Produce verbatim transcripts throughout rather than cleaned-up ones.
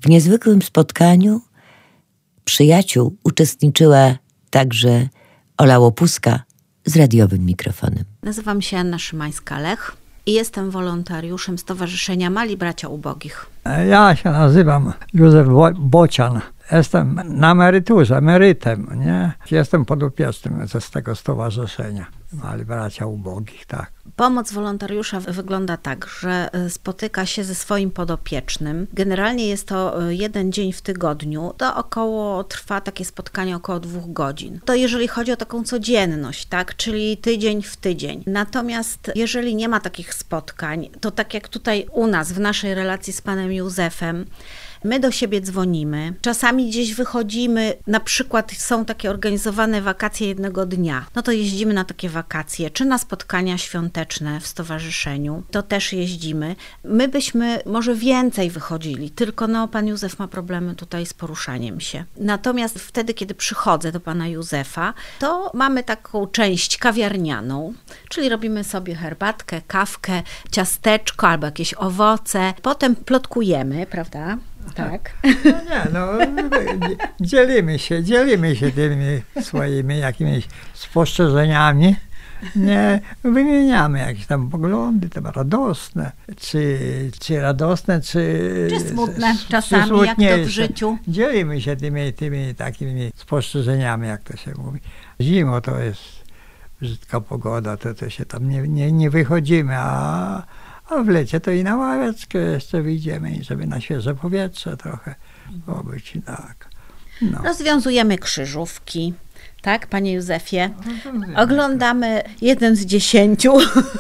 W niezwykłym spotkaniu przyjaciół uczestniczyła także Ola Łopuska z radiowym mikrofonem. Nazywam się Anna Szymańska-Lech i jestem wolontariuszem Stowarzyszenia Mali Bracia Ubogich. Ja się nazywam Józef Bocian. Jestem na emeryturze, emerytem, nie? Jestem podopiecznym z tego stowarzyszenia Mali Bracia Ubogich, tak. Pomoc wolontariusza wygląda tak, że spotyka się ze swoim podopiecznym. Generalnie jest to jeden dzień w tygodniu. To około trwa takie spotkanie około dwóch godzin. To jeżeli chodzi o taką codzienność, tak, czyli tydzień w tydzień. Natomiast jeżeli nie ma takich spotkań, to tak jak tutaj u nas, w naszej relacji z panem Józefem, my do siebie dzwonimy, czasami gdzieś wychodzimy, na przykład są takie organizowane wakacje jednego dnia, no to jeździmy na takie wakacje, czy na spotkania świąteczne w stowarzyszeniu, to też jeździmy. My byśmy może więcej wychodzili, tylko no pan Józef ma problemy tutaj z poruszaniem się. Natomiast wtedy, kiedy przychodzę do pana Józefa, to mamy taką część kawiarnianą, czyli robimy sobie herbatkę, kawkę, ciasteczko albo jakieś owoce, potem plotkujemy, prawda? Tak. No nie, no dzielimy się, dzielimy się tymi swoimi jakimiś spostrzeżeniami. Nie, wymieniamy jakieś tam poglądy, tam radosne, czy, czy radosne, czy... Czy smutne czasami, jak to w życiu. Dzielimy się tymi, tymi takimi spostrzeżeniami, jak to się mówi. Zimą to jest brzydka pogoda, to, to się tam nie, nie, nie wychodzimy, a... A w lecie to i na ławeczkę jeszcze wyjdziemy, żeby na świeże powietrze trochę pobyć, tak. No. Rozwiązujemy krzyżówki, tak, panie Józefie? Oglądamy jeden z dziesięciu,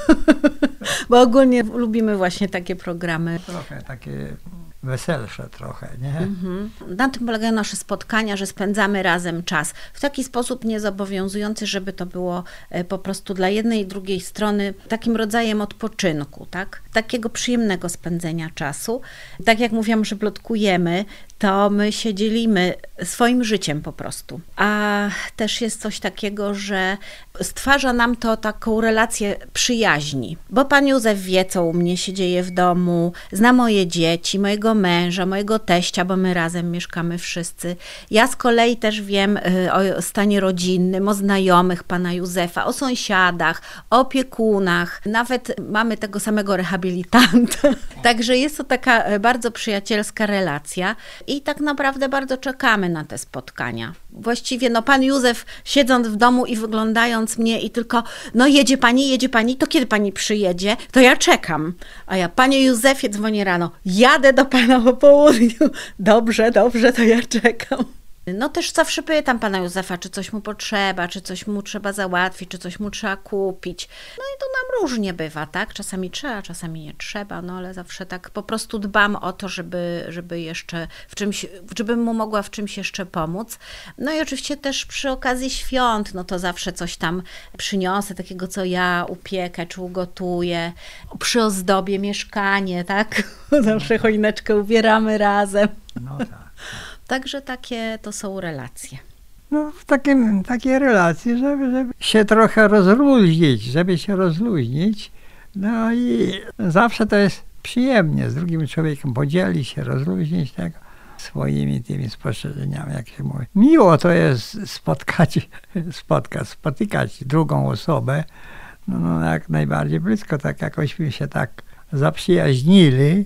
bo ogólnie lubimy właśnie takie programy. Trochę takie weselsze trochę, nie? Mhm. Na tym polegają nasze spotkania, że spędzamy razem czas. W taki sposób niezobowiązujący, żeby to było po prostu dla jednej i drugiej strony takim rodzajem odpoczynku, tak? Takiego przyjemnego spędzenia czasu. Tak jak mówiłam, że plotkujemy, to my się dzielimy swoim życiem po prostu. A też jest coś takiego, że stwarza nam to taką relację przyjaźni. Bo pan Józef wie, co u mnie się dzieje w domu, zna moje dzieci, mojego męża, mojego teścia, bo my razem mieszkamy wszyscy. Ja z kolei też wiem o stanie rodzinnym, o znajomych pana Józefa, o sąsiadach, o opiekunach. Nawet mamy tego samego rehabilitanta. Także jest to taka bardzo przyjacielska relacja i tak naprawdę bardzo czekamy na te spotkania. Właściwie no pan Józef siedząc w domu i wyglądając mnie i tylko no jedzie pani, jedzie pani, to kiedy pani przyjedzie? To ja czekam. A ja, panie Józefie, dzwonię rano, jadę do pana po południu. Dobrze, dobrze, to ja czekam. No też zawsze pytam pana Józefa, czy coś mu potrzeba, czy coś mu trzeba załatwić, czy coś mu trzeba kupić. No i to nam różnie bywa, tak? Czasami trzeba, czasami nie trzeba, no ale zawsze tak po prostu dbam o to, żeby, żeby jeszcze w czymś, żebym mu mogła w czymś jeszcze pomóc. No i oczywiście też przy okazji świąt, no to zawsze coś tam przyniosę, takiego co ja upiekę, czy ugotuję. Przy ozdobię mieszkanie, tak? Zawsze choineczkę ubieramy razem. No tak. Także takie to są relacje. No w takim, takiej relacji, żeby, żeby się trochę rozluźnić, żeby się rozluźnić. No i zawsze to jest przyjemnie z drugim człowiekiem podzielić się, rozluźnić tego swoimi tymi spostrzeżeniami, jak się mówi. Miło to jest spotkać, spotkać, spotykać drugą osobę, no, no jak najbardziej blisko, tak jakośmy się tak zaprzyjaźnili,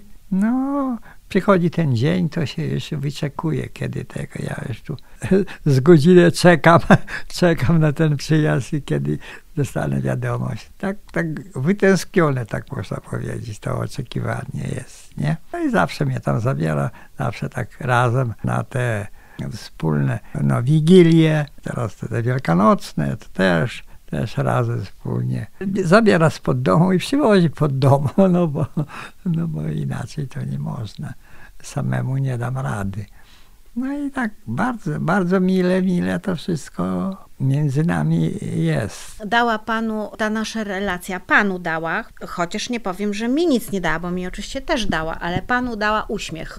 no przychodzi ten dzień, to się już wyczekuje, kiedy tego. Ja już tu z godziny czekam, czekam na ten przyjazd i kiedy dostanę wiadomość. Tak, tak wytęsknione, tak można powiedzieć, to oczekiwanie jest, nie? No i zawsze mnie tam zabiera, zawsze tak razem na te wspólne, no wigilie, teraz te wielkanocne, to też. Też razem wspólnie. Zabiera spod domu i przywozi pod dom, no bo, no bo inaczej to nie można. Samemu nie dam rady. No i tak bardzo, bardzo mile, mile to wszystko między nami jest. Dała panu ta nasza relacja, panu dała, chociaż nie powiem, że mi nic nie dała, bo mi oczywiście też dała, ale panu dała uśmiech.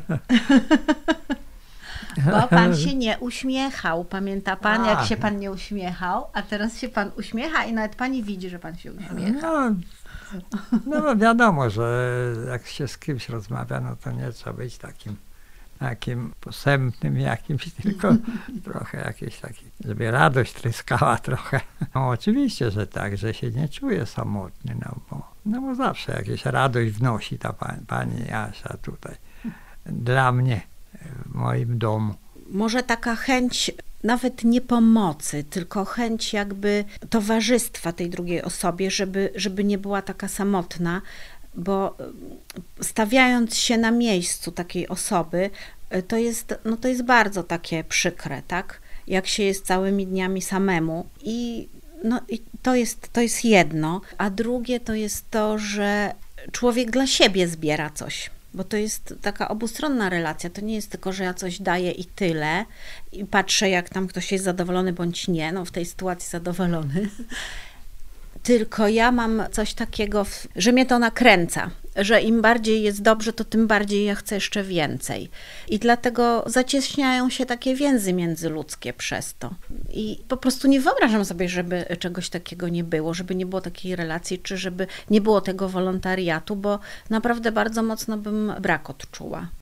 Bo pan się nie uśmiechał. Pamięta pan, jak się pan nie uśmiechał, a teraz się pan uśmiecha i nawet pani widzi, że pan się uśmiecha. No, no wiadomo, że jak się z kimś rozmawia, no to nie trzeba być takim takim posępnym jakimś, tylko trochę jakieś takie, żeby radość tryskała trochę. No oczywiście, że tak, że się nie czuję samotny, no bo, no bo zawsze jakieś radość wnosi ta pani, pani Asia tutaj dla mnie w moim domu. Może taka chęć nawet nie pomocy, tylko chęć jakby towarzystwa tej drugiej osobie, żeby, żeby nie była taka samotna, bo stawiając się na miejscu takiej osoby, to jest, no to jest bardzo takie przykre, tak? Jak się jest całymi dniami samemu i, no, i to jest, to jest jedno, a drugie to jest to, że człowiek dla siebie zbiera coś. Bo to jest taka obustronna relacja, to nie jest tylko, że ja coś daję i tyle i patrzę, jak tam ktoś jest zadowolony bądź nie, no w tej sytuacji zadowolony, tylko ja mam coś takiego, że mnie to nakręca, że im bardziej jest dobrze, to tym bardziej ja chcę jeszcze więcej. I dlatego zacieśniają się takie więzy międzyludzkie przez to. I po prostu nie wyobrażam sobie, żeby czegoś takiego nie było, żeby nie było takiej relacji, czy żeby nie było tego wolontariatu, bo naprawdę bardzo mocno bym brak odczuła.